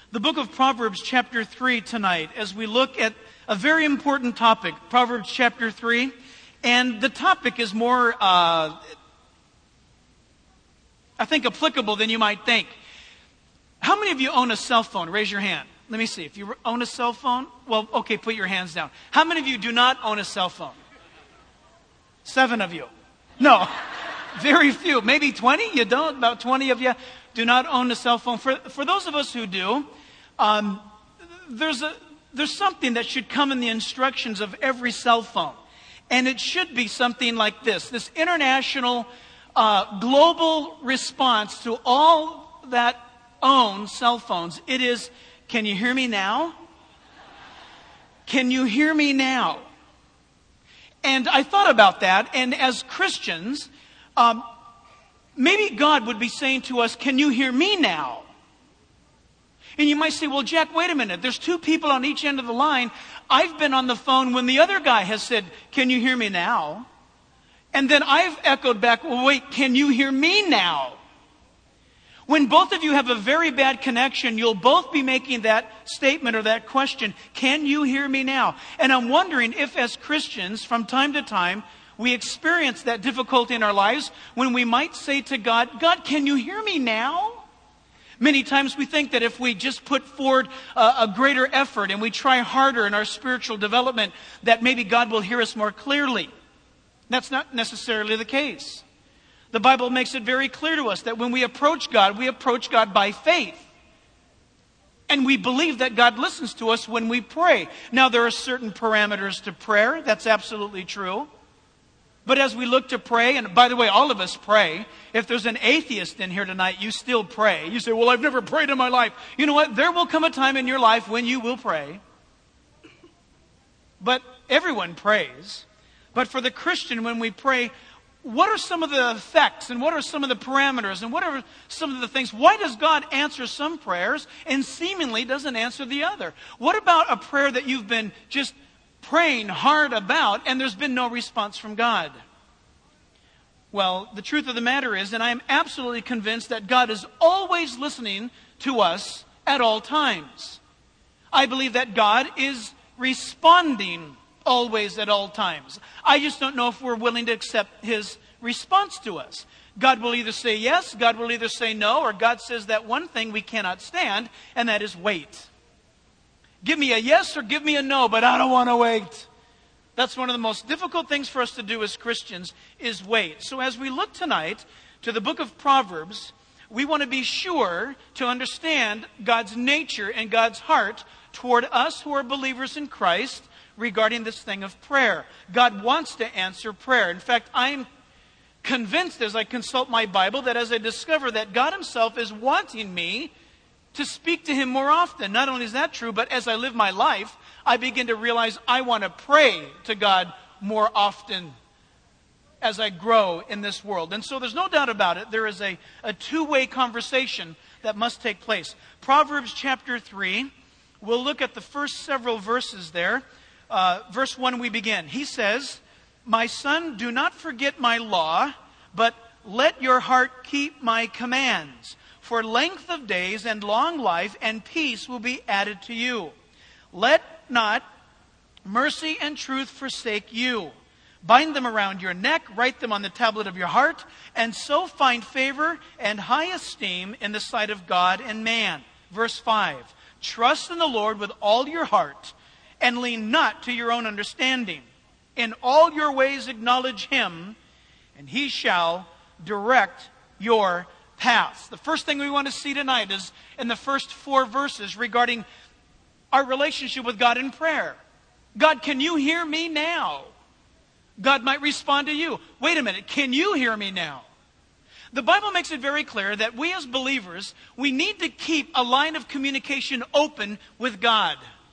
the book of Proverbs chapter 3 tonight as we look at a very important topic, Proverbs chapter 3. And the topic is more, I think, applicable than you might think. How many of you own a cell phone? Raise your hand. Let me see. If you own a cell phone, well, okay, put your hands down. How many of you do not own a cell phone? 7 of you. No, very few. Maybe 20? You don't? About 20 of you do not own a cell phone. For those of us who do, there's something that should come in the instructions of every cell phone. And it should be something like this international, global response to all that own cell phones. It is, can you hear me now? Can you hear me now? And I thought about that, and as Christians, maybe God would be saying to us, can you hear me now? And you might say, well, Jack, wait a minute. There's 2 people on each end of the line. I've been on the phone when the other guy has said, can you hear me now? And then I've echoed back, well, wait, can you hear me now? When both of you have a very bad connection, you'll both be making that statement or that question, can you hear me now? And I'm wondering if as Christians, from time to time, we experience that difficulty in our lives when we might say to God, God, can you hear me now? Many times we think that if we just put forward a greater effort and we try harder in our spiritual development, that maybe God will hear us more clearly. That's not necessarily the case. The Bible makes it very clear to us that when we approach God by faith. And we believe that God listens to us when we pray. Now, there are certain parameters to prayer. That's absolutely true. But as we look to pray, and by the way, all of us pray. If there's an atheist in here tonight, you still pray. You say, well, I've never prayed in my life. You know what? There will come a time in your life when you will pray. But everyone prays. But for the Christian, when we pray, what are some of the effects and what are some of the parameters and what are some of the things? Why does God answer some prayers and seemingly doesn't answer the other? What about a prayer that you've been just praying hard about and there's been no response from God? Well, the truth of the matter is, and I am absolutely convinced that God is always listening to us at all times. I believe that God is responding always at all times. I just don't know if we're willing to accept His response to us. God will either say yes, God will either say no, or God says that one thing we cannot stand, and that is wait. Give me a yes or give me a no, but I don't want to wait. That's one of the most difficult things for us to do as Christians is wait. So as we look tonight to the book of Proverbs, we want to be sure to understand God's nature and God's heart toward us who are believers in Christ regarding this thing of prayer. God wants to answer prayer. In fact, I'm convinced as I consult my Bible that as I discover that God Himself is wanting me to speak to Him more often. Not only is that true, but as I live my life, I begin to realize I want to pray to God more often as I grow in this world. And so there's no doubt about it. There is a two-way conversation that must take place. Proverbs chapter 3, we'll look at the first several verses there. Verse 1 we begin. He says, my son, do not forget my law, but let your heart keep my commands. For length of days and long life and peace will be added to you. Let not mercy and truth forsake you. Bind them around your neck, write them on the tablet of your heart, and so find favor and high esteem in the sight of God and man. Verse 5, trust in the Lord with all your heart, and lean not to your own understanding. In all your ways acknowledge Him, and He shall direct your paths. The first thing we want to see tonight is in the first 4 verses regarding our relationship with God in prayer. God, can you hear me now? God might respond to you. Wait a minute, can you hear me now? The Bible makes it very clear that we as believers, we need to keep a line of communication open with God.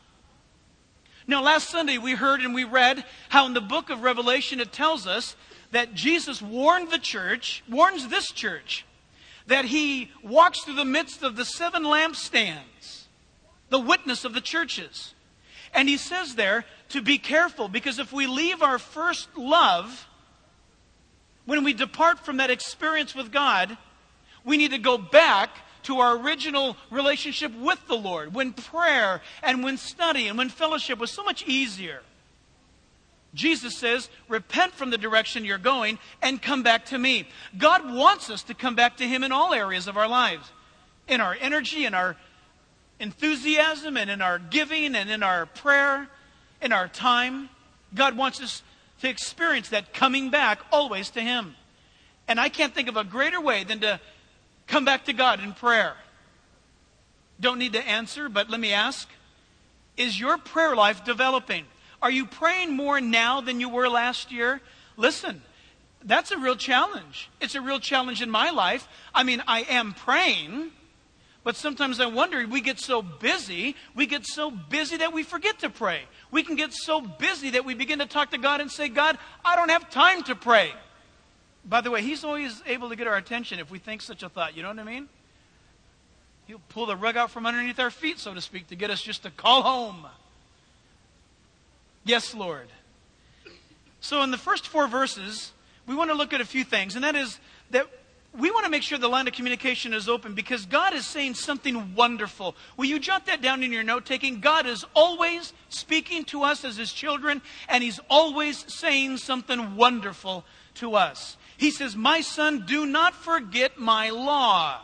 Now, last Sunday we heard and we read how in the book of Revelation it tells us that Jesus warns this church, that He walks through the midst of the 7 lampstands, the witness of the churches. And He says there to be careful, because if we leave our first love, when we depart from that experience with God, we need to go back to our original relationship with the Lord, when prayer and when study and when fellowship was so much easier. Jesus says, repent from the direction you're going and come back to me. God wants us to come back to Him in all areas of our lives. In our energy, in our enthusiasm, and in our giving, and in our prayer, in our time. God wants us to experience that coming back always to Him. And I can't think of a greater way than to come back to God in prayer. Don't need to answer, but let me ask, is your prayer life developing? Are you praying more now than you were last year? Listen, that's a real challenge. It's a real challenge in my life. I mean, I am praying, but sometimes I wonder, we get so busy that we forget to pray. We can get so busy that we begin to talk to God and say, God, I don't have time to pray. By the way, He's always able to get our attention if we think such a thought. You know what I mean? He'll pull the rug out from underneath our feet, so to speak, to get us just to call home. Yes, Lord. So in the first 4 verses, we want to look at a few things. And that is that we want to make sure the line of communication is open because God is saying something wonderful. Will you jot that down in your note-taking? God is always speaking to us as His children, and He's always saying something wonderful to us. He says, my son, do not forget my law.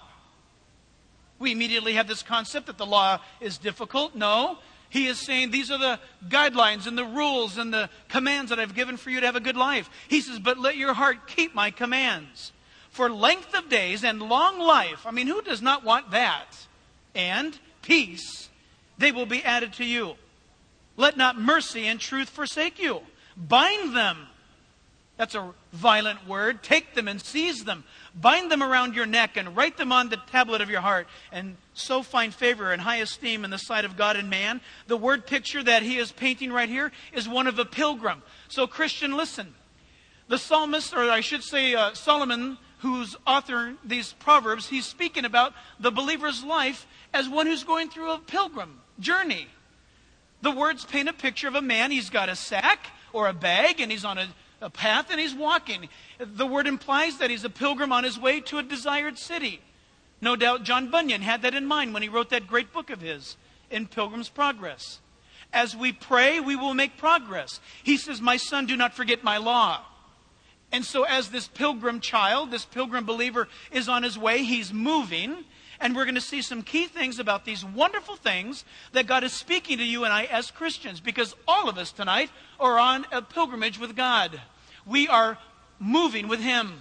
We immediately have this concept that the law is difficult. No. He is saying these are the guidelines and the rules and the commands that I've given for you to have a good life. He says, but let your heart keep my commands. For length of days and long life, I mean, who does not want that? And peace, they will be added to you. Let not mercy and truth forsake you. Bind them. That's a violent word. Take them and seize them. Bind them around your neck and write them on the tablet of your heart. And so find favor and high esteem in the sight of God and man. The word picture that he is painting right here is one of a pilgrim. So Christian, listen. The psalmist, or I should say Solomon, who's authoring these Proverbs, he's speaking about the believer's life as one who's going through a pilgrim journey. The words paint a picture of a man. He's got a sack or a bag and he's on a path and he's walking. The word implies that he's a pilgrim on his way to a desired city. No doubt John Bunyan had that in mind when he wrote that great book of his, In Pilgrim's Progress. As we pray, we will make progress. He says, my son, do not forget my law. And so as this pilgrim child, this pilgrim believer is on his way, he's moving. And we're going to see some key things about these wonderful things that God is speaking to you and I as Christians. Because all of us tonight are on a pilgrimage with God. We are moving with Him.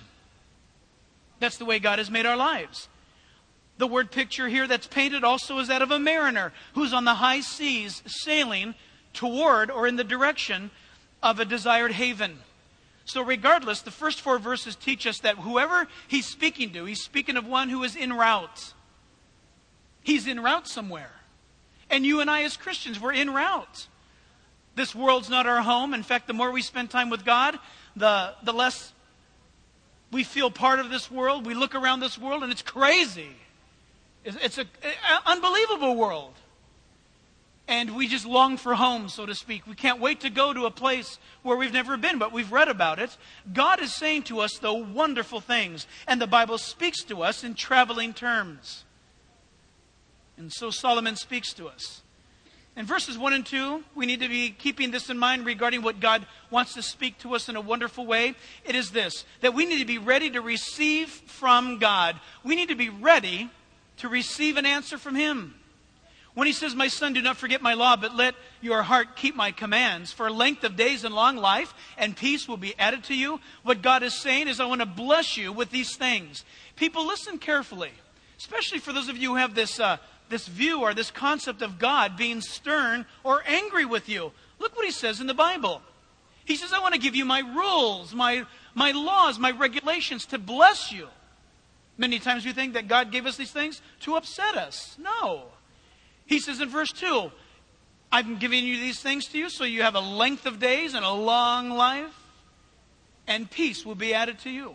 That's the way God has made our lives. The word picture here that's painted also is that of a mariner who's on the high seas sailing toward or in the direction of a desired haven. So regardless, the first 4 verses teach us that whoever he's speaking to, he's speaking of one who is en route. He's en route somewhere. And you and I as Christians, we're en route. This world's not our home. In fact, the more we spend time with God, the less we feel part of this world. We look around this world and it's crazy. It's an unbelievable world. And we just long for home, so to speak. We can't wait to go to a place where we've never been, but we've read about it. God is saying to us, though, wonderful things. And the Bible speaks to us in traveling terms. And so Solomon speaks to us. In verses 1 and 2, we need to be keeping this in mind regarding what God wants to speak to us in a wonderful way. It is this, that we need to be ready to receive from God. We need to be ready to receive an answer from Him. When He says, my son, do not forget my law, but let your heart keep my commands. For length of days and long life and peace will be added to you. What God is saying is, I want to bless you with these things. People, listen carefully. Especially for those of you who have this view or this concept of God being stern or angry with you. Look what He says in the Bible. He says, I want to give you my rules, my laws, my regulations to bless you. Many times we think that God gave us these things to upset us. No. He says in verse 2, I'm giving you these things to you so you have a length of days and a long life, and peace will be added to you.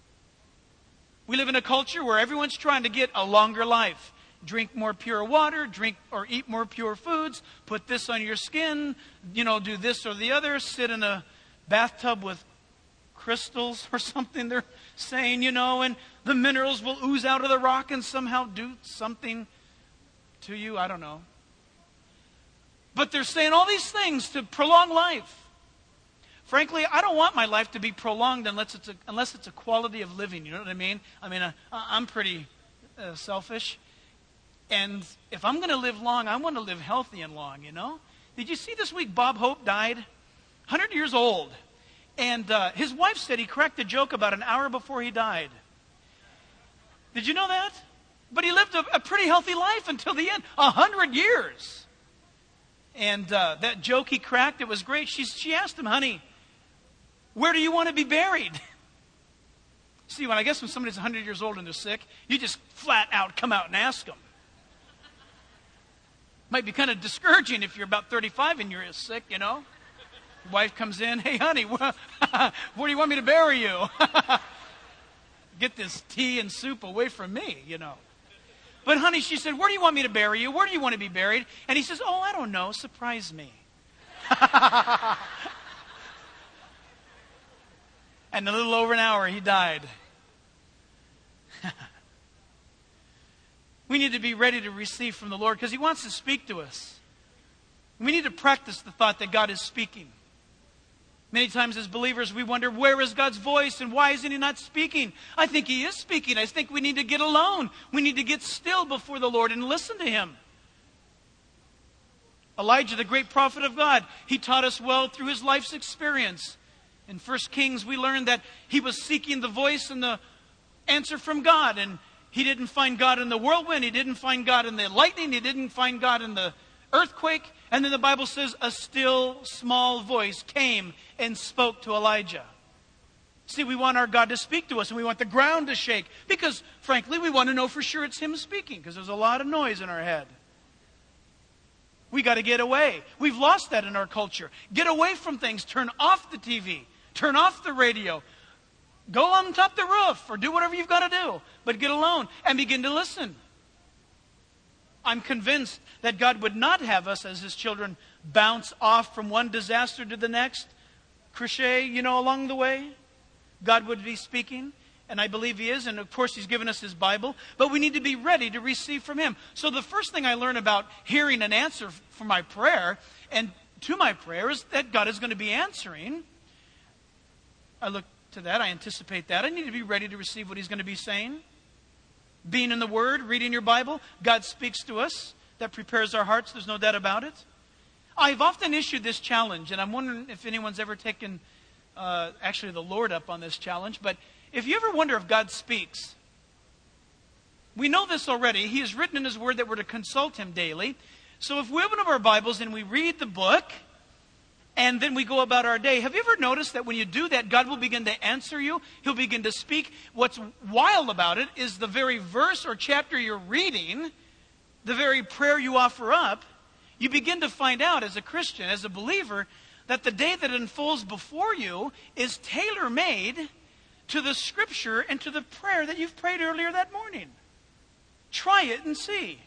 We live in a culture where everyone's trying to get a longer life. Drink more pure water, drink or eat more pure foods, put this on your skin, do this or the other, sit in a bathtub with crystals or something they're saying, and the minerals will ooze out of the rock and somehow do something to you. I don't know. But they're saying all these things to prolong life. Frankly, I don't want my life to be prolonged unless it's a quality of living. You know what I mean? I'm pretty selfish. And if I'm going to live long, I want to live healthy and long, Did you see this week Bob Hope died? 100 years old. And his wife said he cracked a joke about an hour before he died. Did you know that? But he lived a pretty healthy life until the end. 100 years. And that joke he cracked, it was great. She asked him, honey, where do you want to be buried? See, when somebody's 100 years old and they're sick, you just flat out come out and ask them. Might be kind of discouraging if you're about 35 and you're sick, Your wife comes in, hey, honey, where do you want me to bury you? Get this tea and soup away from me, But honey, she said, where do you want me to bury you? Where do you want to be buried? And he says, I don't know. Surprise me. And a little over an hour, he died. We need to be ready to receive from the Lord because He wants to speak to us. We need to practice the thought that God is speaking. Many times as believers, we wonder, where is God's voice and why isn't He not speaking? I think He is speaking. I think we need to get alone. We need to get still before the Lord and listen to Him. Elijah, the great prophet of God, he taught us well through his life's experience. In 1 Kings, we learned that he was seeking the voice and the answer from God. And he didn't find God in the whirlwind. He didn't find God in the lightning. He didn't find God in the earthquake. And then the Bible says a still small voice came and spoke to Elijah. See, we want our God to speak to us and we want the ground to shake. Because, frankly, we want to know for sure it's Him speaking. Because there's a lot of noise in our head. We got to get away. We've lost that in our culture. Get away from things. Turn off the TV. Turn off the radio. Go on top the roof or do whatever you've got to do. But get alone and begin to listen. I'm convinced that God would not have us as His children bounce off from one disaster to the next. Crochet, along the way. God would be speaking. And I believe He is. And of course He's given us His Bible. But we need to be ready to receive from Him. So the first thing I learn about hearing an answer for my prayer and to my prayer is that God is going to be answering. I look to that. I anticipate that. I need to be ready to receive what He's going to be saying. Being in the Word, reading your Bible, God speaks to us. That prepares our hearts. There's no doubt about it. I've often issued this challenge, and I'm wondering if anyone's ever taken actually the Lord up on this challenge. But if you ever wonder if God speaks, we know this already. He has written in His Word that we're to consult Him daily. So if we open up our Bibles and we read the book, and then we go about our day. Have you ever noticed that when you do that, God will begin to answer you? He'll begin to speak. What's wild about it is the very verse or chapter you're reading, the very prayer you offer up, you begin to find out as a Christian, as a believer, that the day that unfolds before you is tailor-made to the Scripture and to the prayer that you've prayed earlier that morning. Try it and see.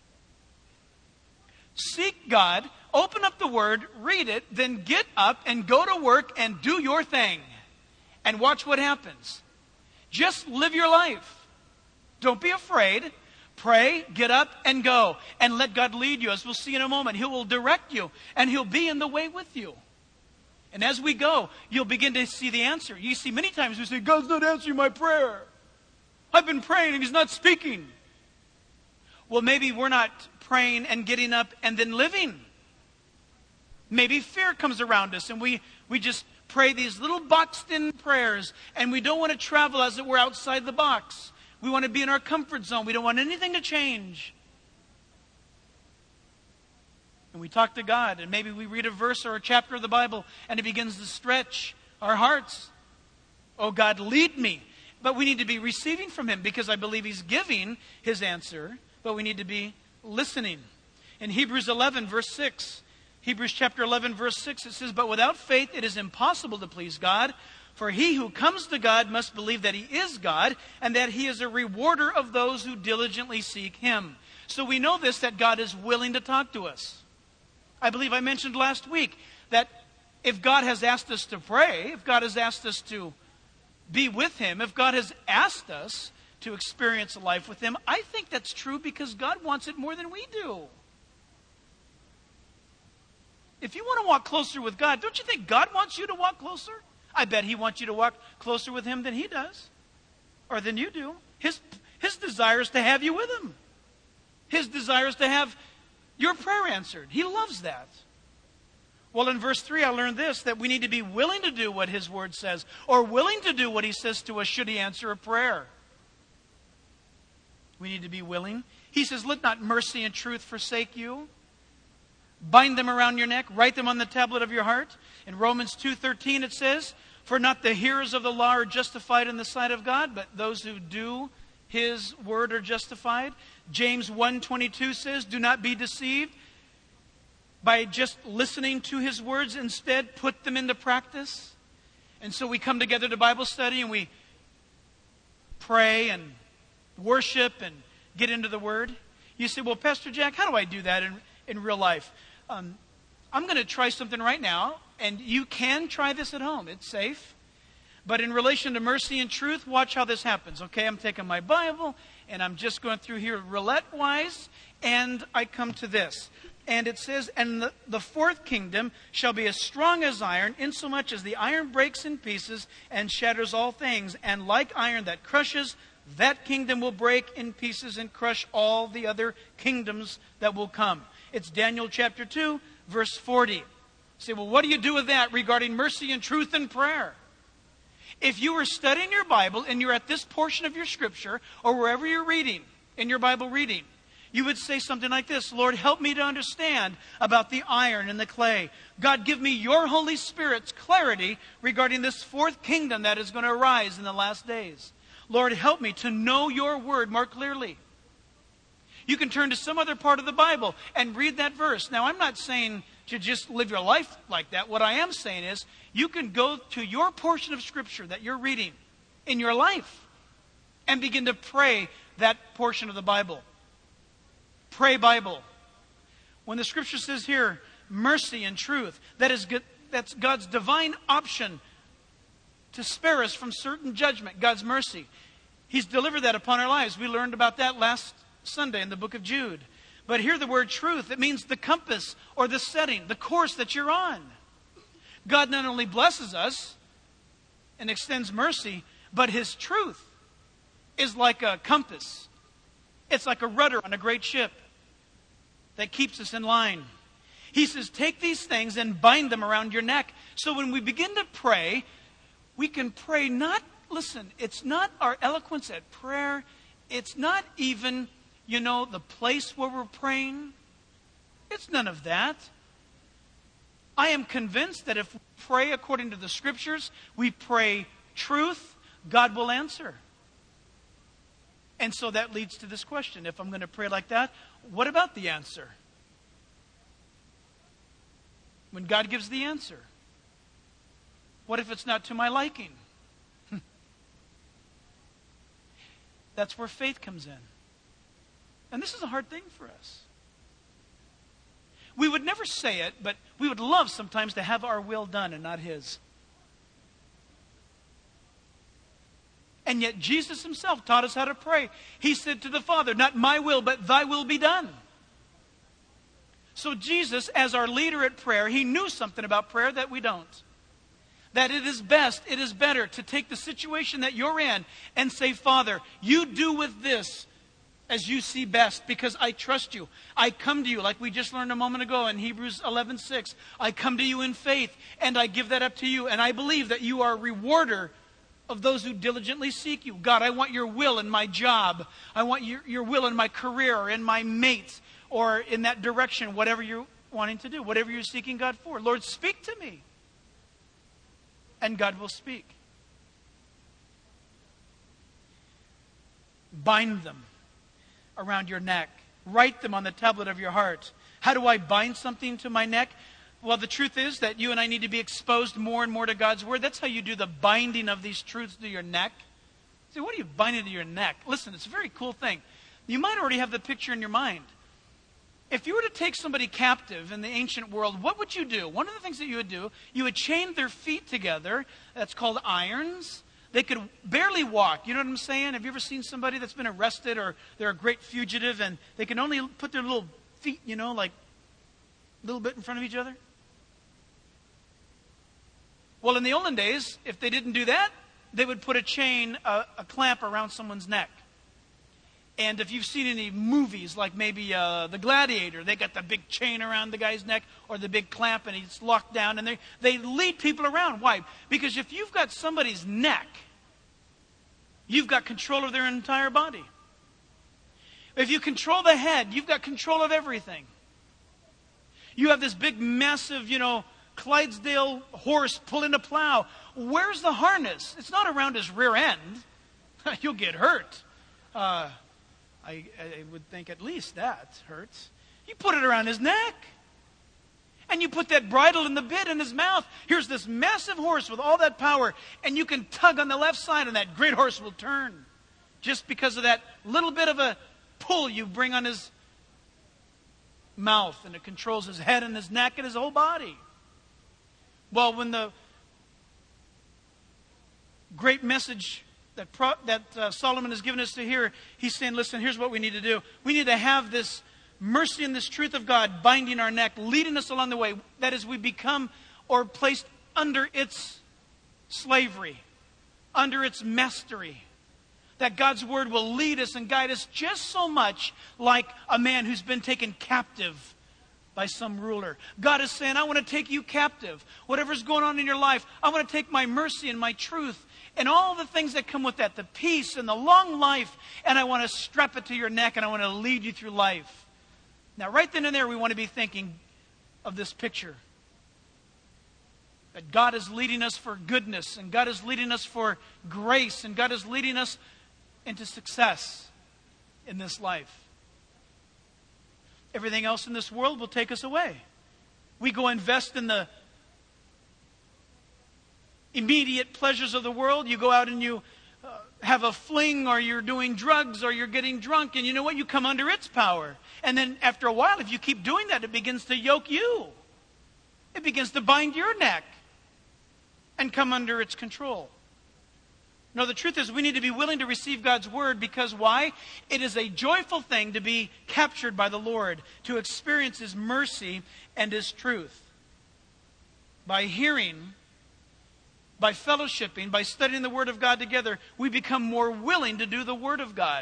Seek God, open up the Word, read it, then get up and go to work and do your thing. And watch what happens. Just live your life. Don't be afraid. Pray, get up, and go. And let God lead you. As we'll see in a moment, He will direct you. And He'll be in the way with you. And as we go, you'll begin to see the answer. You see, many times we say, God's not answering my prayer. I've been praying and He's not speaking. Well, maybe we're not praying and getting up and then living. Maybe fear comes around us and we just pray these little boxed-in prayers and we don't want to travel as it were outside the box. We want to be in our comfort zone. We don't want anything to change. And we talk to God and maybe we read a verse or a chapter of the Bible and it begins to stretch our hearts. Oh God, lead me. But we need to be receiving from Him because I believe He's giving His answer, but we need to be listening. In Hebrews 11 verse 6, Hebrews chapter 11 verse 6, it says, "But without faith it is impossible to please God, for he who comes to God must believe that He is God, and that He is a rewarder of those who diligently seek Him." So we know this, that God is willing to talk to us. I believe I mentioned last week that if God has asked us to pray, if God has asked us to be with him, if God has asked us to experience a life with him, I think that's true because God wants it more than we do. If you want to walk closer with God, don't you think God wants you to walk closer? I bet he wants you to walk closer with him than he does, or than you do. His desire is to have you with him. His desire is to have your prayer answered. He loves that. Well, in verse 3, I learned this, that we need to be willing to do what his word says, or willing to do what he says to us should he answer a prayer. We need to be willing. He says, let not mercy and truth forsake you. Bind them around your neck. Write them on the tablet of your heart. In Romans 2:13 it says, for not the hearers of the law are justified in the sight of God, but those who do his word are justified. James 1:22 says, do not be deceived by just listening to his words. Instead, put them into practice. And so we come together to Bible study and we pray and worship and get into the word. You say, well, Pastor Jack, how do I do that in real life? I'm going to try something right now, and you can try this at home. It's safe. But in relation to mercy and truth, watch how this happens. Okay, I'm taking my Bible, and I'm just going through here roulette-wise, and I come to this. And it says, and the fourth kingdom shall be as strong as iron, insomuch as the iron breaks in pieces and shatters all things. And like iron that crushes, that kingdom will break in pieces and crush all the other kingdoms that will come. It's Daniel chapter 2, verse 40. You say, well, what do you do with that regarding mercy and truth and prayer? If you were studying your Bible and you're at this portion of your scripture, or wherever you're reading, in your Bible reading, you would say something like this, Lord, help me to understand about the iron and the clay. God, give me your Holy Spirit's clarity regarding this fourth kingdom that is going to arise in the last days. Lord, help me to know your word more clearly. You can turn to some other part of the Bible and read that verse. Now, I'm not saying to just live your life like that. What I am saying is you can go to your portion of Scripture that you're reading in your life and begin to pray that portion of the Bible. Pray Bible. When the Scripture says here, mercy and truth, that's God's divine option to spare us from certain judgment, God's mercy. He's delivered that upon our lives. We learned about that last Sunday in the book of Jude. But here the word truth, it means the compass or the setting, the course that you're on. God not only blesses us and extends mercy, but his truth is like a compass. It's like a rudder on a great ship that keeps us in line. He says, take these things and bind them around your neck. So when we begin to pray, we can pray not, listen, it's not our eloquence at prayer. It's not even, the place where we're praying. It's none of that. I am convinced that if we pray according to the Scriptures, we pray truth, God will answer. And so that leads to this question. If I'm going to pray like that, what about the answer? When God gives the answer, what if it's not to my liking? That's where faith comes in. And this is a hard thing for us. We would never say it, but we would love sometimes to have our will done and not his. And yet Jesus himself taught us how to pray. He said to the Father, not my will, but thy will be done. So Jesus, as our leader at prayer, he knew something about prayer that we don't. That it is best, it is better to take the situation that you're in and say, Father, you do with this as you see best, because I trust you. I come to you, like we just learned a moment ago in Hebrews 11:6. I come to you in faith, and I give that up to you. And I believe that you are a rewarder of those who diligently seek you. God, I want your will in my job. I want your will in my career, or in my mates, or in that direction, whatever you're wanting to do, whatever you're seeking God for. Lord, speak to me. And God will speak. Bind them around your neck. Write them on the tablet of your heart. How do I bind something to my neck? Well, the truth is that you and I need to be exposed more and more to God's Word. That's how you do the binding of these truths to your neck. See, what are you binding to your neck? Listen, it's a very cool thing. You might already have the picture in your mind. If you were to take somebody captive in the ancient world, what would you do? One of the things that you would do, you would chain their feet together. That's called irons. They could barely walk. You know what I'm saying? Have you ever seen somebody that's been arrested or they're a great fugitive and they can only put their little feet, like a little bit in front of each other? Well, in the olden days, if they didn't do that, they would put a chain, a clamp around someone's neck. And if you've seen any movies, like maybe The Gladiator, they got the big chain around the guy's neck or the big clamp and he's locked down. And they lead people around. Why? Because if you've got somebody's neck, you've got control of their entire body. If you control the head, you've got control of everything. You have this big, massive, Clydesdale horse pulling a plow. Where's the harness? It's not around his rear end. You'll get hurt. I would think at least that hurts. You put it around his neck. And you put that bridle and the bit in his mouth. Here's this massive horse with all that power. And you can tug on the left side and that great horse will turn. Just because of that little bit of a pull you bring on his mouth. And it controls his head and his neck and his whole body. Well, when the great message that Solomon has given us to hear, he's saying, listen, here's what we need to do. We need to have this mercy and this truth of God binding our neck, leading us along the way. That is, we become or placed under its slavery, under its mastery. That God's word will lead us and guide us just so much like a man who's been taken captive by some ruler. God is saying, I want to take you captive. Whatever's going on in your life, I want to take my mercy and my truth and all the things that come with that, the peace and the long life, and I want to strap it to your neck and I want to lead you through life. Now, right then and there, we want to be thinking of this picture. That God is leading us for goodness, and God is leading us for grace, and God is leading us into success in this life. Everything else in this world will take us away. We go invest in the immediate pleasures of the world. You go out and you have a fling, or you're doing drugs, or you're getting drunk, and you know what? You come under its power. And then after a while, if you keep doing that, it begins to yoke you. It begins to bind your neck and come under its control. No, the truth is we need to be willing to receive God's word because why? It is a joyful thing to be captured by the Lord, to experience His mercy and His truth. By hearing, by fellowshipping, by studying the Word of God together, we become more willing to do the Word of God.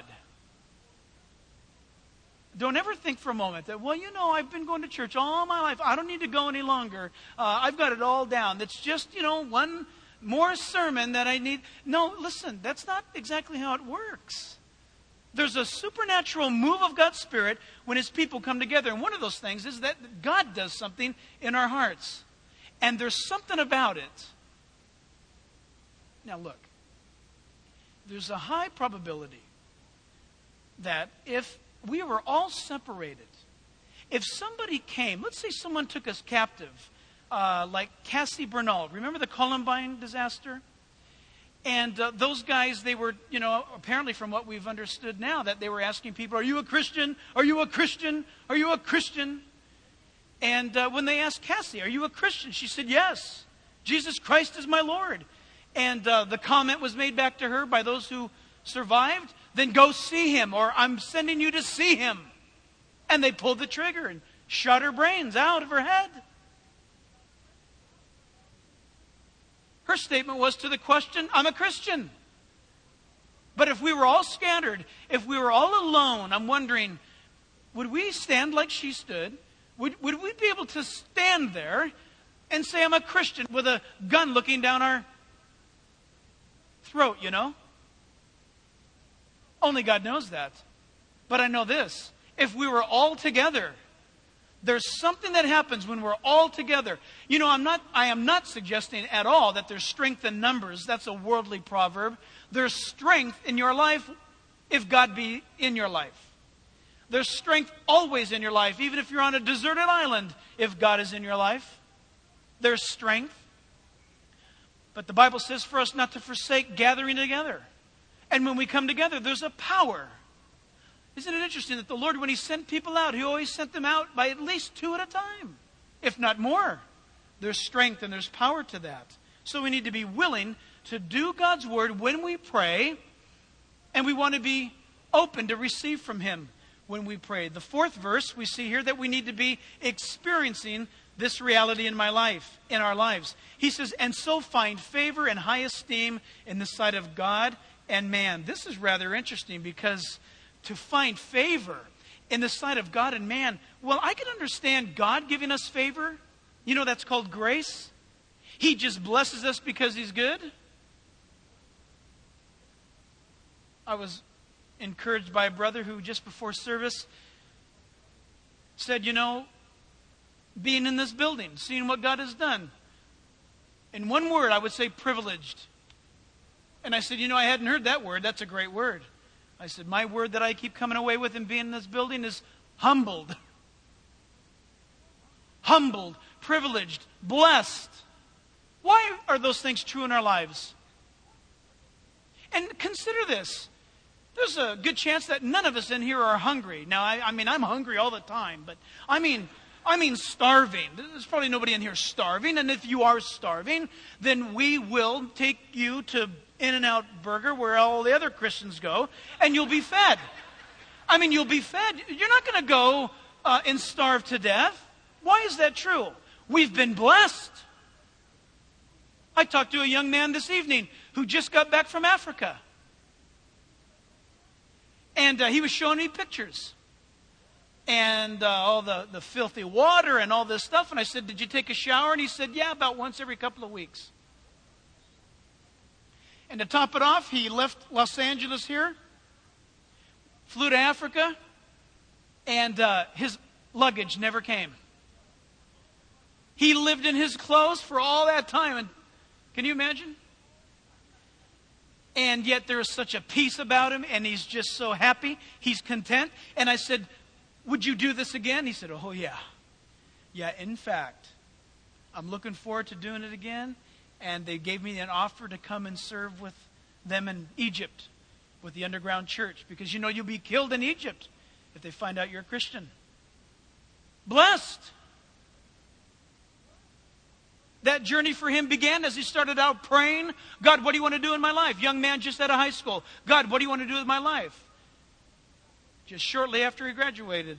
Don't ever think for a moment that, well, I've been going to church all my life. I don't need to go any longer. I've got it all down. That's just, one more sermon that I need. No, listen, that's not exactly how it works. There's a supernatural move of God's Spirit when His people come together. And one of those things is that God does something in our hearts. And there's something about it. Now look, there's a high probability that if we were all separated, if somebody came, let's say someone took us captive, like Cassie Bernald. Remember the Columbine disaster? And those guys, they were, apparently from what we've understood now, that they were asking people, are you a Christian? Are you a Christian? Are you a Christian? And when they asked Cassie, are you a Christian? She said, yes. Jesus Christ is my Lord. And the comment was made back to her by those who survived, then go see Him, or I'm sending you to see Him. And they pulled the trigger and shot her brains out of her head. Her statement was to the question, I'm a Christian. But if we were all scattered, if we were all alone, I'm wondering, would we stand like she stood? Would we be able to stand there and say, I'm a Christian, with a gun looking down our throat, Only God knows that. But I know this. If we were all together, there's something that happens when we're all together. I am not suggesting at all that there's strength in numbers. That's a worldly proverb. There's strength in your life if God be in your life. There's strength always in your life, even if you're on a deserted island, if God is in your life. There's strength. But the Bible says for us not to forsake gathering together. And when we come together, there's a power. Isn't it interesting that the Lord, when He sent people out, He always sent them out by at least 2 at a time, if not more. There's strength and there's power to that. So we need to be willing to do God's word when we pray, and we want to be open to receive from Him when we pray. The fourth verse, we see here that we need to be experiencing this reality in my life, in our lives. He says, and so find favor and high esteem in the sight of God and man. This is rather interesting, because to find favor in the sight of God and man, well, I can understand God giving us favor. You know, that's called grace. He just blesses us because He's good. I was encouraged by a brother who just before service said, you know, being in this building, seeing what God has done, in one word I would say privileged. And I said, you know, I hadn't heard that word. That's a great word. I said, my word that I keep coming away with in being in this building is humbled. Humbled, privileged, blessed. Why are those things true in our lives? And consider this. There's a good chance that none of us in here are hungry. Now, I mean, I'm hungry all the time, but I mean starving. There's probably nobody in here starving. And if you are starving, then we will take you to In-N-Out Burger, where all the other Christians go, and you'll be fed. I mean, you'll be fed. You're not going to go and starve to death. Why is that true? We've been blessed. I talked to a young man this evening who just got back from Africa. And he was showing me pictures. And all the filthy water and all this stuff. And I said, did you take a shower? And he said, yeah, about once every couple of weeks. And to top it off, he left Los Angeles here, flew to Africa, and his luggage never came. He lived in his clothes for all that time. And can you imagine? And yet there is such a peace about him, and he's just so happy. He's content. And I said, would you do this again? He said, oh, yeah. Yeah, in fact, I'm looking forward to doing it again. And they gave me an offer to come and serve with them in Egypt with the underground church. Because, you know, you'll be killed in Egypt if they find out you're a Christian. Blessed. That journey for him began as he started out praying, God, what do you want to do in my life? Young man just out of high school. God, what do you want to do with my life? Just shortly after he graduated,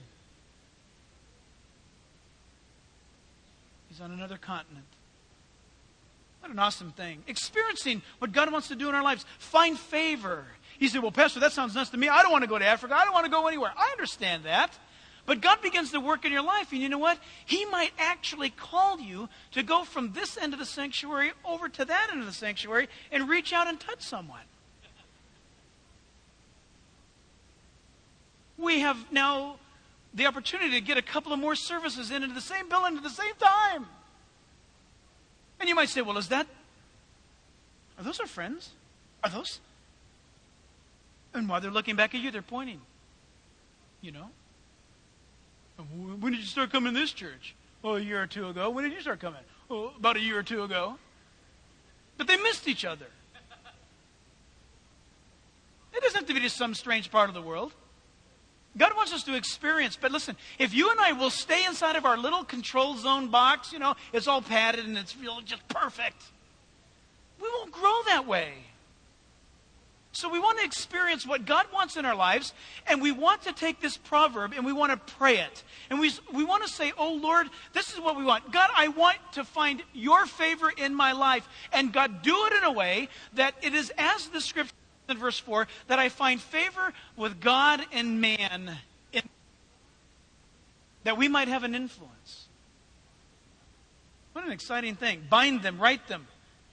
he's on another continent. What an awesome thing. Experiencing what God wants to do in our lives. Find favor. He said, well, Pastor, that sounds nuts to me. I don't want to go to Africa. I don't want to go anywhere. I understand that. But God begins to work in your life, and you know what? He might actually call you to go from this end of the sanctuary over to that end of the sanctuary and reach out and touch someone. We have now the opportunity to get a couple of more services into the same building at the same time. And you might say, well, are those our friends? Are those? And while they're looking back at you, they're pointing. You know? When did you start coming to this church? Oh, a year or two ago. When did you start coming? Oh, about a year or two ago. But they missed each other. It doesn't have to be just some strange part of the world. God wants us to experience. But listen, if you and I will stay inside of our little control zone box, you know, it's all padded and it's real, just perfect. We won't grow that way. So we want to experience what God wants in our lives, and we want to take this proverb and we want to pray it. And we want to say, oh Lord, this is what we want. God, I want to find your favor in my life. And God, do it in a way that it is as the scripture in verse 4, that I find favor with God and man, that we might have an influence. What an exciting thing. Bind them, write them.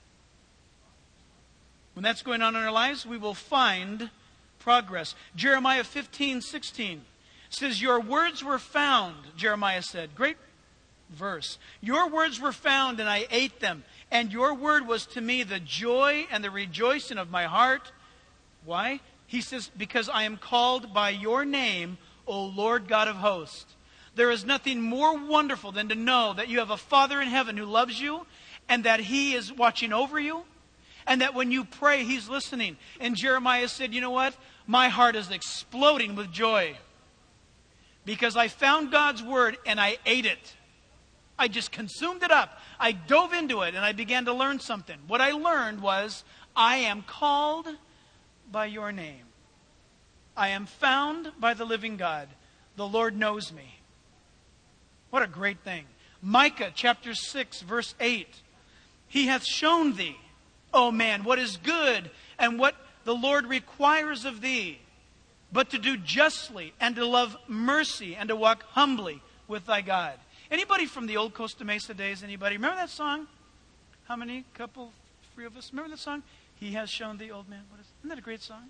When that's going on in our lives, we will find progress. Jeremiah 15:16 says, your words were found, Jeremiah said. Great verse. Your words were found and I ate them. And your word was to me the joy and the rejoicing of my heart. Why? He says, because I am called by your name, O Lord God of hosts. There is nothing more wonderful than to know that you have a Father in heaven who loves you and that He is watching over you. And that when you pray, He's listening. And Jeremiah said, you know what? My heart is exploding with joy. Because I found God's word and I ate it. I just consumed it up. I dove into it and I began to learn something. What I learned was, I am called by your name. I am found by the living God. The Lord knows me. What a great thing. Micah chapter 6, verse 8. He hath shown thee, O man, what is good and what the Lord requires of thee, but to do justly and to love mercy and to walk humbly with thy God. Anybody from the old Costa Mesa days? Anybody? Remember that song? How many? Couple, three of us? Remember that song? He has shown thee, old man. Isn't that a great song?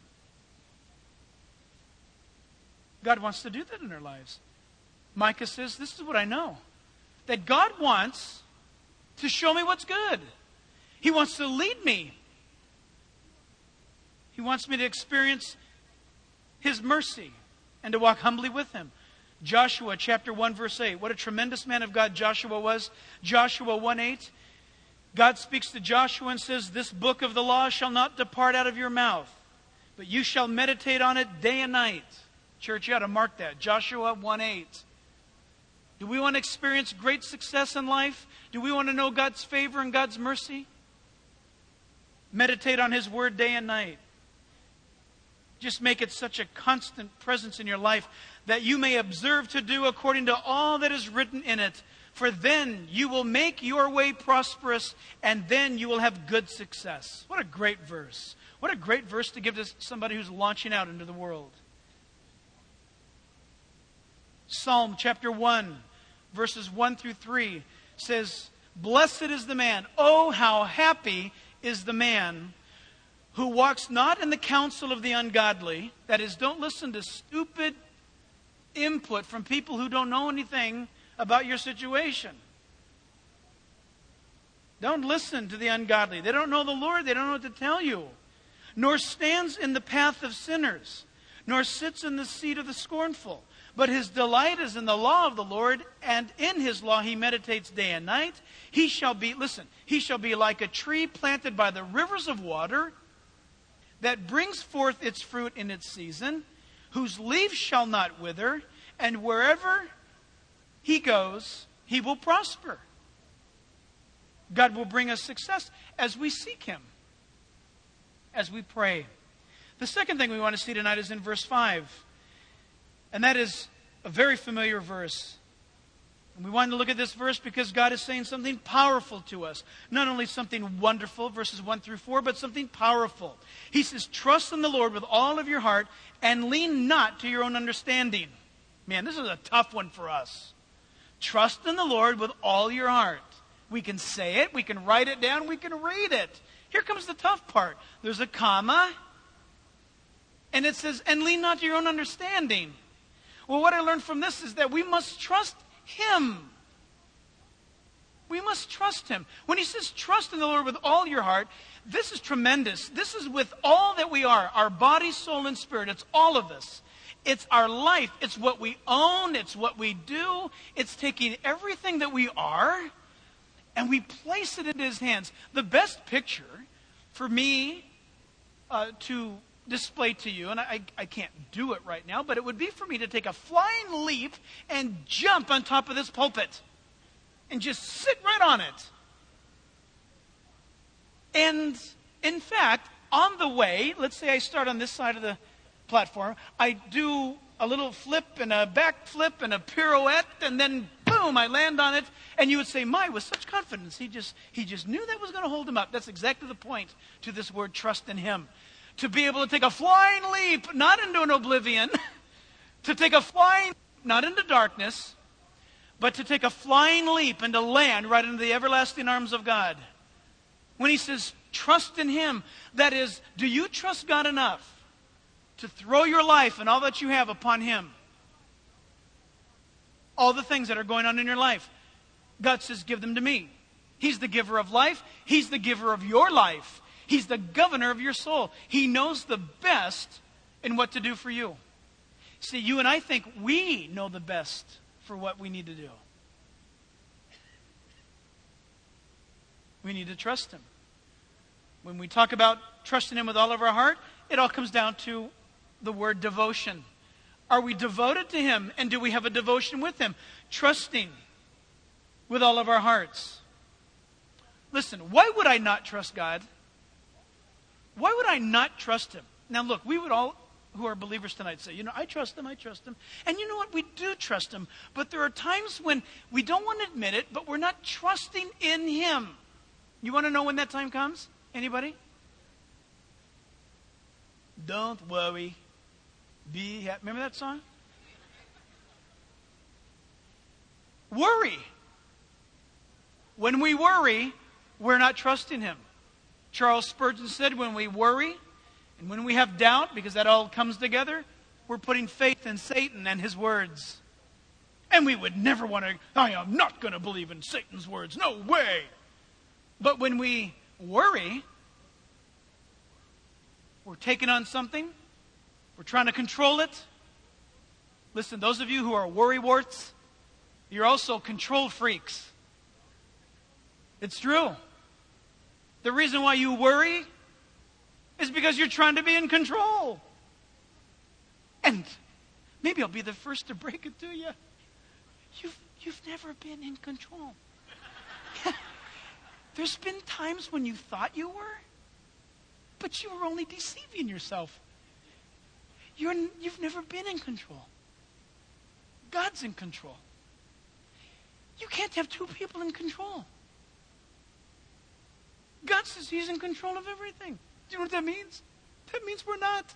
God wants to do that in our lives. Micah says, this is what I know. That God wants to show me what's good. He wants to lead me. He wants me to experience His mercy and to walk humbly with Him. Joshua chapter 1 verse 8. What a tremendous man of God Joshua was. Joshua 1:8. God speaks to Joshua and says, this book of the law shall not depart out of your mouth, but you shall meditate on it day and night. Church, you ought to mark that. Joshua 1:8. Do we want to experience great success in life? Do we want to know God's favor and God's mercy? Meditate on His word day and night. Just make it such a constant presence in your life that you may observe to do according to all that is written in it. For then you will make your way prosperous, and then you will have good success. What a great verse. What a great verse to give to somebody who's launching out into the world. Psalm chapter 1, verses 1 through 3 says, blessed is the man, oh how happy is the man who walks not in the counsel of the ungodly. That is, don't listen to stupid input from people who don't know anything about your situation. Don't listen to the ungodly. They don't know the Lord. They don't know what to tell you. Nor stands in the path of sinners, nor sits in the seat of the scornful. But his delight is in the law of the Lord, and in His law he meditates day and night. He shall be like a tree planted by the rivers of water, that brings forth its fruit in its season, whose leaves shall not wither, and wherever he goes, he will prosper. God will bring us success as we seek Him, as we pray. The second thing we want to see tonight is in verse 5. And that is a very familiar verse. And we want to look at this verse because God is saying something powerful to us. Not only something wonderful, verses 1 through 4, but something powerful. He says, trust in the Lord with all of your heart and lean not to your own understanding. Man, this is a tough one for us. Trust in the Lord with all your heart. We can say it, we can write it down, we can read it. Here comes the tough part. There's a comma, and it says, and lean not to your own understanding. Well, what I learned from this is that we must trust Him. We must trust Him. When He says trust in the Lord with all your heart, this is tremendous. This is with all that we are, our body, soul, and spirit. It's all of us. It's our life. It's what we own. It's what we do. It's taking everything that we are and we place it into His hands. The best picture for me to display to you, and I can't do it right now, but it would be for me to take a flying leap and jump on top of this pulpit and just sit right on it. And in fact, on the way, let's say I start on this side of the platform, I do a little flip and a back flip and a pirouette, and then boom, I land on it, and you would say, my, with such confidence, he just knew that was going to hold him up. That's exactly the point to this word, trust in Him. To be able to take a flying leap, not into an oblivion, to take a flying, not into darkness, but to take a flying leap and to land right into the everlasting arms of God. When He says, trust in Him, that is, do you trust God enough to throw your life and all that you have upon Him? All the things that are going on in your life. God says, give them to me. He's the giver of life. He's the giver of your life. He's the governor of your soul. He knows the best in what to do for you. See, you and I think we know the best for what we need to do. We need to trust Him. When we talk about trusting Him with all of our heart, it all comes down to the word devotion. Are we devoted to Him, and do we have a devotion with Him? Trusting with all of our hearts. Listen, why would I not trust God? Why would I not trust him? Now look, we would all who are believers tonight say, I trust him. And you know what? We do trust him. But there are times when we don't want to admit it, but we're not trusting in him. You want to know when that time comes? Anybody? Don't worry. Be happy. Remember that song? Worry. When we worry, we're not trusting him. Charles Spurgeon said, when we worry and when we have doubt, because that all comes together, we're putting faith in Satan and his words. And we would never want to, I am not going to believe in Satan's words. No way. But when we worry, we're taking on something. We're trying to control it. Listen, those of you who are worrywarts, you're also control freaks. It's true. The reason why you worry is because you're trying to be in control. And maybe I'll be the first to break it to you. You've never been in control. There's been times when you thought you were, but you were only deceiving yourself. You've never been in control. God's in control. You can't have two people in control. God says he's in control of everything. Do you know what that means? That means we're not.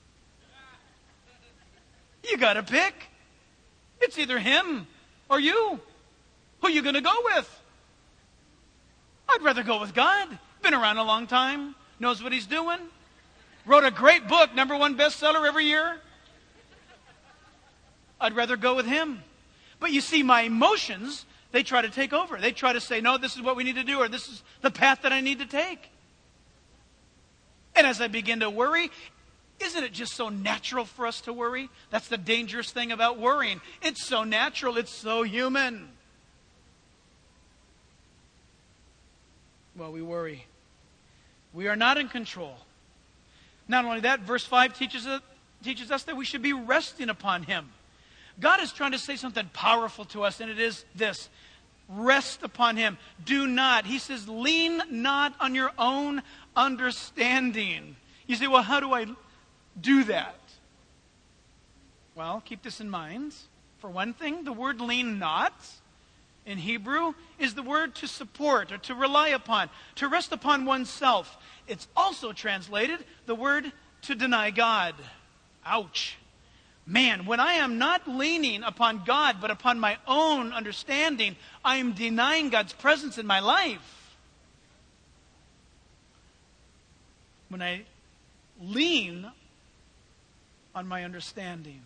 You got to pick. It's either him or you. Who are you going to go with? I'd rather go with God. Been around a long time. Knows what he's doing. Wrote a great book, #1 bestseller every year. I'd rather go with him. But you see, my emotions, they try to take over. They try to say, no, this is what we need to do, or this is the path that I need to take. And as I begin to worry, isn't it just so natural for us to worry? That's the dangerous thing about worrying. It's so natural. It's so human. Well, we worry. We are not in control. Not only that, verse 5 teaches us that we should be resting upon him. God is trying to say something powerful to us, and it is this. Rest upon him. Do not. He says, lean not on your own understanding. You say, well, how do I do that? Well, keep this in mind. For one thing, the word lean not in Hebrew is the word to support or to rely upon, to rest upon oneself. It's also translated the word to deny God. Ouch. Man, when I am not leaning upon God, but upon my own understanding, I am denying God's presence in my life. When I lean on my understanding,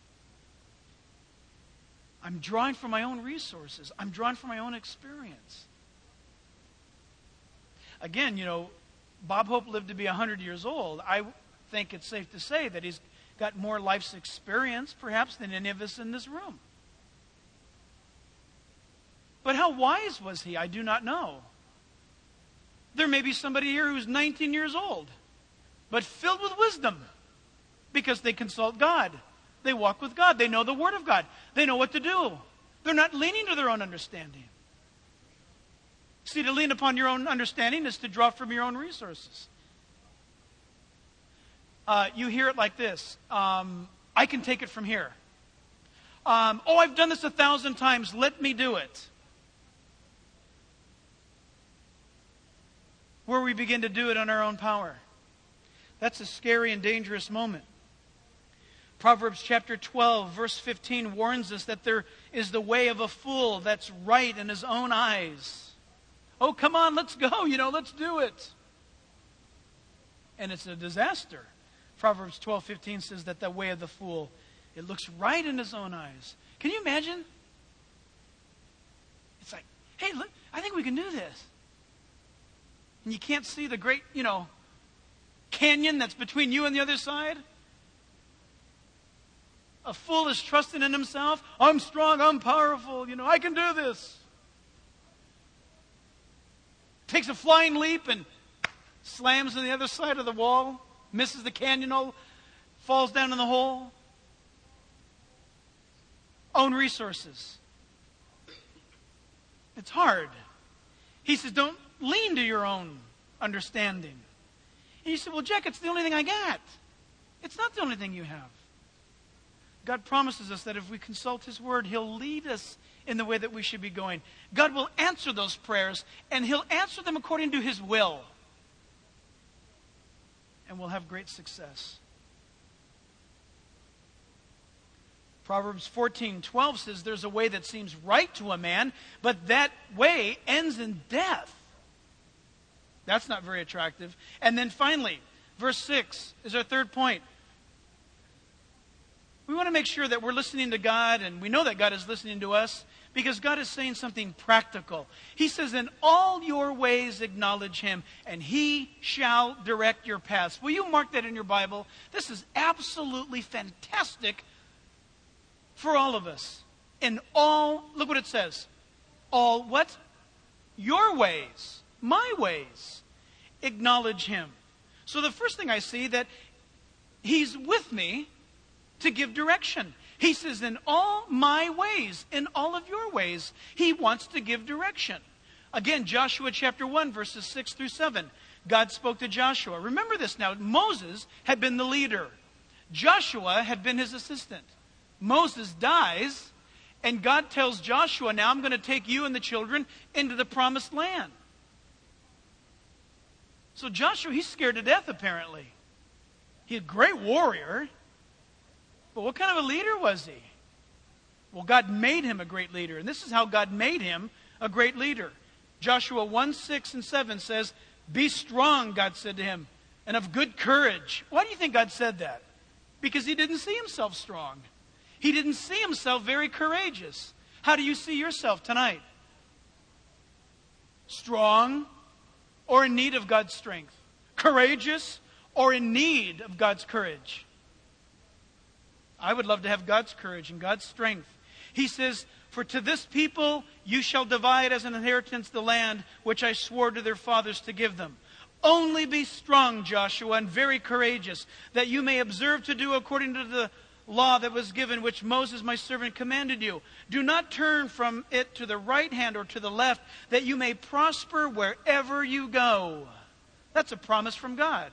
I'm drawing from my own resources. I'm drawing from my own experience. Again, Bob Hope lived to be 100 years old. I think it's safe to say that he's got more life's experience, perhaps, than any of us in this room. But how wise was he? I do not know. There may be somebody here who's 19 years old, but filled with wisdom, because they consult God. They walk with God. They know the Word of God. They know what to do. They're not leaning to their own understanding. See, to lean upon your own understanding is to draw from your own resources. You hear it like this. I can take it from here. I've done this 1,000 times. Let me do it. Where we begin to do it on our own power. That's a scary and dangerous moment. Proverbs chapter 12, verse 15 warns us that there is the way of a fool that's right in his own eyes. Oh, come on, let's go. Let's do it. And it's a disaster. Proverbs 12:15 says that the way of the fool, it looks right in his own eyes. Can you imagine? It's like, hey, look, I think we can do this. And you can't see the great, canyon that's between you and the other side. A fool is trusting in himself. I'm strong, I'm powerful, I can do this. Takes a flying leap and slams on the other side of the wall. Misses the canyon, falls down in the hole. Own resources. It's hard. He says, don't lean to your own understanding. And you say, well, Jack, it's the only thing I got. It's not the only thing you have. God promises us that if we consult His Word, He'll lead us in the way that we should be going. God will answer those prayers, and He'll answer them according to His will. And we'll have great success. Proverbs 14:12 says there's a way that seems right to a man, but that way ends in death. That's not very attractive. And then finally, verse 6 is our third point. We want to make sure that we're listening to God, and we know that God is listening to us, because God is saying something practical. He says, in all your ways acknowledge Him, and He shall direct your paths. Will you mark that in your Bible? This is absolutely fantastic for all of us. In all, look what it says. All what? Your ways, my ways, acknowledge Him. So the first thing I see, that He's with me to give direction. He says, in all my ways, in all of your ways, He wants to give direction. Again, Joshua chapter 1, verses 6 through 7. God spoke to Joshua. Remember this now. Moses had been the leader. Joshua had been his assistant. Moses dies, and God tells Joshua, now I'm going to take you and the children into the promised land. So Joshua, he's scared to death apparently. He's a great warrior. But what kind of a leader was he? Well, God made him a great leader. And this is how God made him a great leader. Joshua 1, 6 and 7 says, be strong, God said to him, and of good courage. Why do you think God said that? Because he didn't see himself strong. He didn't see himself very courageous. How do you see yourself tonight? Strong or in need of God's strength? Courageous or in need of God's courage? I would love to have God's courage and God's strength. He says, for to this people you shall divide as an inheritance the land which I swore to their fathers to give them. Only be strong, Joshua, and very courageous, that you may observe to do according to the law that was given, which Moses my servant commanded you. Do not turn from it to the right hand or to the left, that you may prosper wherever you go. That's a promise from God.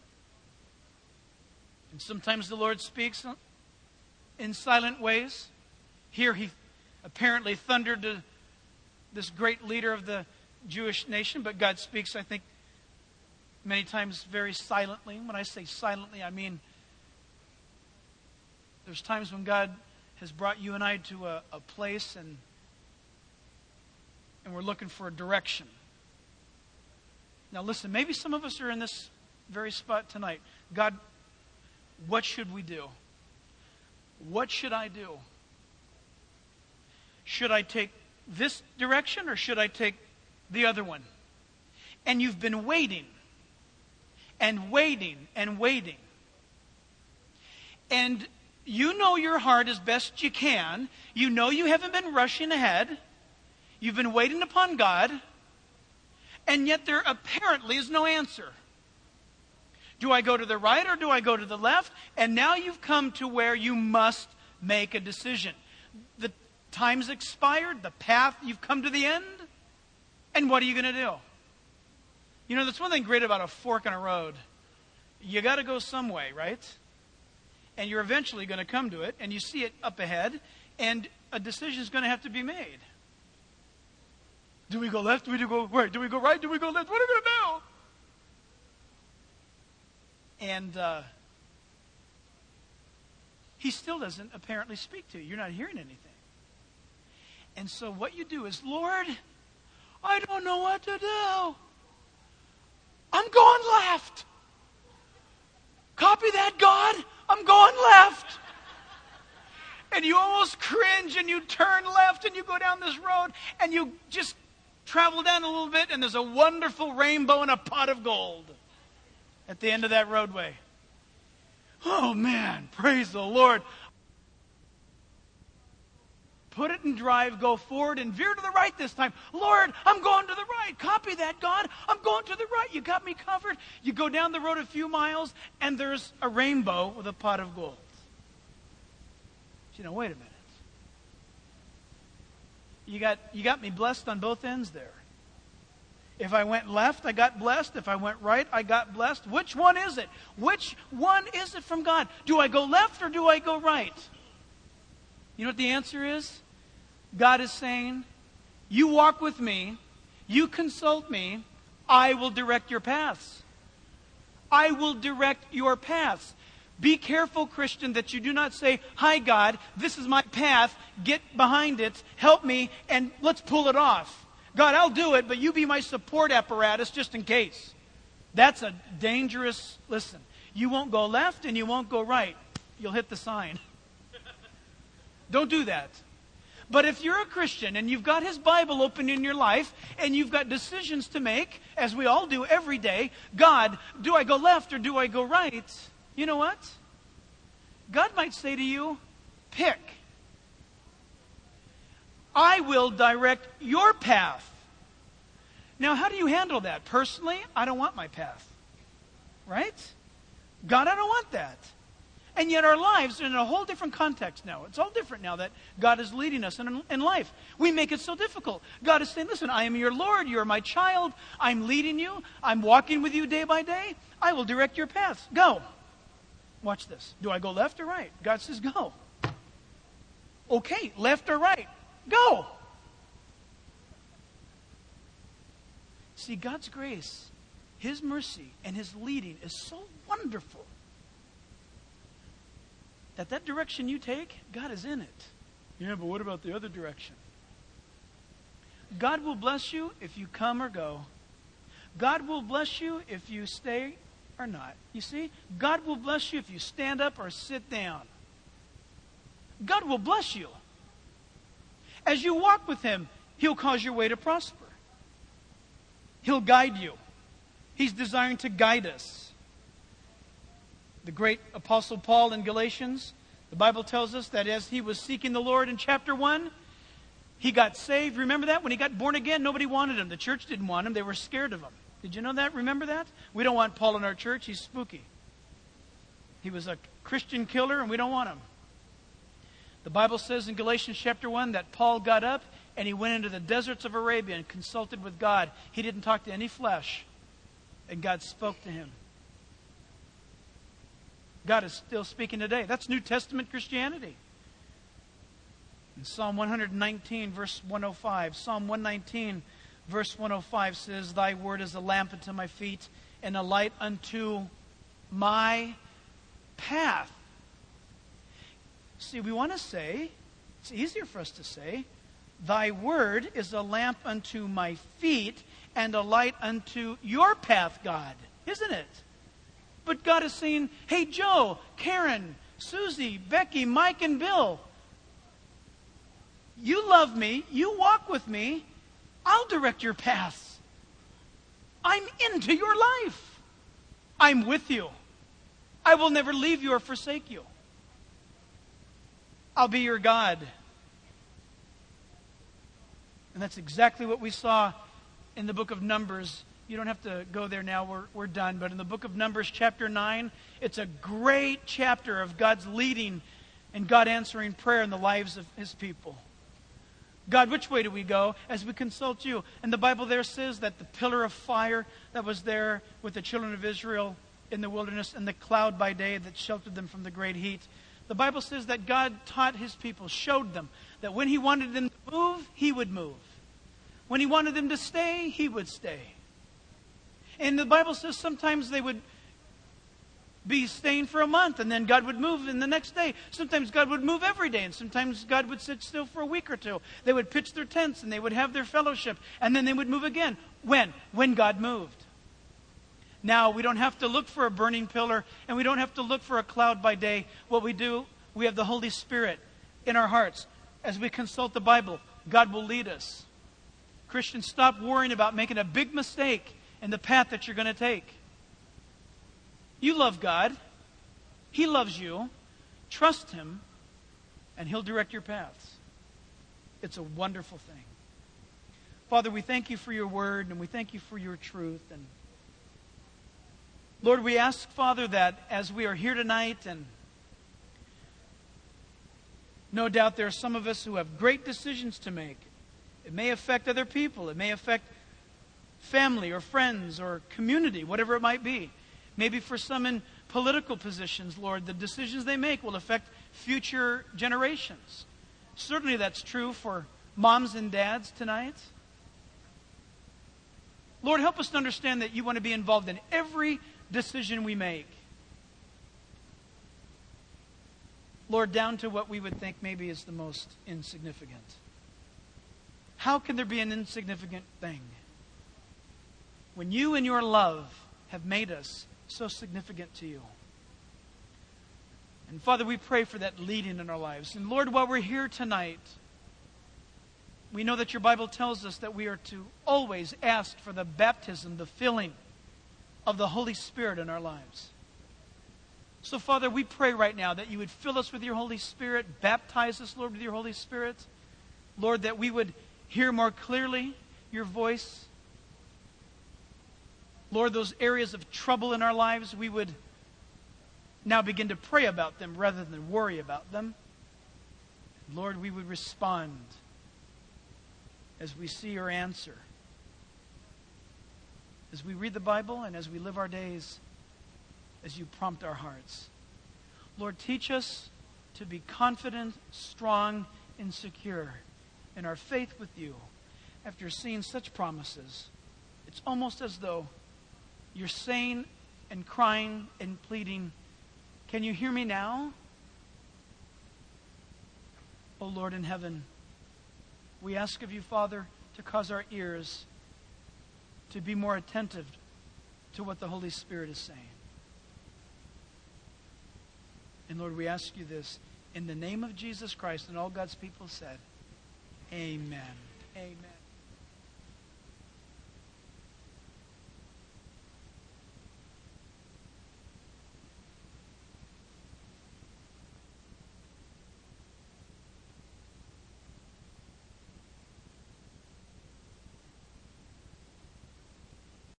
And sometimes the Lord speaks in silent ways. Here He apparently thundered to this great leader of the Jewish nation, but God speaks, I think, many times very silently. When I say silently, I mean there's times when God has brought you and I to a place and we're looking for a direction. Now listen, maybe some of us are in this very spot tonight. God, what should we do? What should I do? Should I take this direction or should I take the other one? And you've been waiting and waiting and waiting. And you know your heart as best you can. You know you haven't been rushing ahead. You've been waiting upon God. And yet there apparently is no answer. Do I go to the right or do I go to the left? And now you've come to where you must make a decision. The time's expired, the path, you've come to the end. And what are you going to do? You know, that's one thing great about a fork in a road. You got to go some way, right? And you're eventually going to come to it, and you see it up ahead, and a decision is going to have to be made. Do we go left? Do we go right? Do we go right? Do we go left? What are we going to do? And He still doesn't apparently speak to you. You're not hearing anything. And so what you do is, Lord, I don't know what to do. I'm going left. Copy that, God. I'm going left. And you almost cringe and you turn left and you go down this road and you just travel down a little bit and there's a wonderful rainbow and a pot of gold at the end of that roadway. Oh man, praise the Lord. Put it in drive, go forward, and veer to the right this time. Lord, I'm going to the right. Copy that, God. I'm going to the right. You got me covered. You go down the road a few miles, and there's a rainbow with a pot of gold. You know, wait a minute. You got me blessed on both ends there. If I went left, I got blessed. If I went right, I got blessed. Which one is it? Which one is it from God? Do I go left or do I go right? You know what the answer is? God is saying, you walk with me, you consult me, I will direct your paths. I will direct your paths. Be careful, Christian, that you do not say, hi, God, this is my path, get behind it, help me, and let's pull it off. God, I'll do it, but you be my support apparatus just in case. That's a dangerous, listen, you won't go left and you won't go right. You'll hit the sign. Don't do that. But if you're a Christian and you've got His Bible open in your life and you've got decisions to make, as we all do every day, God, do I go left or do I go right? You know what? God might say to you, pick. I will direct your path. Now, how do you handle that? Personally, I don't want my path. Right? God, I don't want that. And yet our lives are in a whole different context now. It's all different now that God is leading us in life. We make it so difficult. God is saying, listen, I am your Lord. You are my child. I'm leading you. I'm walking with you day by day. I will direct your paths. Go. Watch this. Do I go left or right? God says, go. Okay, left or right? Go. See, God's grace, His mercy, and His leading is so wonderful that direction you take, God is in it. Yeah, but what about the other direction? God will bless you if you come or go. God will bless you if you stay or not. You see? God will bless you if you stand up or sit down. God will bless you. As you walk with Him, He'll cause your way to prosper. He'll guide you. He's desiring to guide us. The great Apostle Paul in Galatians, the Bible tells us that as he was seeking the Lord in chapter 1, he got saved. Remember that? When he got born again, nobody wanted him. The church didn't want him. They were scared of him. Did you know that? Remember that? We don't want Paul in our church. He's spooky. He was a Christian killer, and we don't want him. The Bible says in Galatians chapter 1 that Paul got up and he went into the deserts of Arabia and consulted with God. He didn't talk to any flesh, and God spoke to him. God is still speaking today. That's New Testament Christianity. In Psalm 119, verse 105, Psalm 119, verse 105 says, Thy word is a lamp unto my feet and a light unto my path. See, we want to say, it's easier for us to say, Thy word is a lamp unto my feet and a light unto your path, God. Isn't it? But God is saying, hey, Joe, Karen, Susie, Becky, Mike, and Bill, you love me. You walk with me. I'll direct your paths. I'm into your life. I'm with you. I will never leave you or forsake you. I'll be your God. And that's exactly what we saw in the book of Numbers. You don't have to go there now. We're done. But in the book of Numbers, chapter 9, it's a great chapter of God's leading and God answering prayer in the lives of His people. God, which way do we go? As we consult you. And the Bible there says that the pillar of fire that was there with the children of Israel in the wilderness and the cloud by day that sheltered them from the great heat. The Bible says that God taught His people, showed them that when He wanted them to move, He would move. When He wanted them to stay, He would stay. And the Bible says sometimes they would be staying for a month and then God would move in the next day. Sometimes God would move every day and sometimes God would sit still for a week or two. They would pitch their tents and they would have their fellowship and then they would move again. When? When God moved. Now, we don't have to look for a burning pillar and we don't have to look for a cloud by day. What we do, we have the Holy Spirit in our hearts. As we consult the Bible, God will lead us. Christians, stop worrying about making a big mistake in the path that you're going to take. You love God. He loves you. Trust Him, and He'll direct your paths. It's a wonderful thing. Father, we thank You for Your word, and we thank You for Your truth. And Lord, we ask, Father, that as we are here tonight, and no doubt there are some of us who have great decisions to make. It may affect other people. It may affect family or friends or community, whatever it might be. Maybe for some in political positions, Lord, the decisions they make will affect future generations. Certainly that's true for moms and dads tonight. Lord, help us to understand that you want to be involved in every decision we make. Lord, down to what we would think maybe is the most insignificant. How can there be an insignificant thing when you in your love have made us so significant to you? And Father, we pray for that leading in our lives. And Lord, while we're here tonight, we know that your Bible tells us that we are to always ask for the baptism, the filling of the Holy Spirit in our lives. So Father, we pray right now that you would fill us with your Holy Spirit, baptize us, Lord, with your Holy Spirit. Lord, that we would hear more clearly your voice. Lord, those areas of trouble in our lives, we would now begin to pray about them rather than worry about them. Lord, we would respond as we see your answer. As we read the Bible and as we live our days, as you prompt our hearts. Lord, teach us to be confident, strong, and secure in our faith with you. After seeing such promises, it's almost as though you're saying and crying and pleading, "Can you hear me now?" O Lord in heaven, we ask of you, Father, to cause our ears to be more attentive to what the Holy Spirit is saying. And Lord, we ask you this in the name of Jesus Christ, and all God's people said, amen. Amen.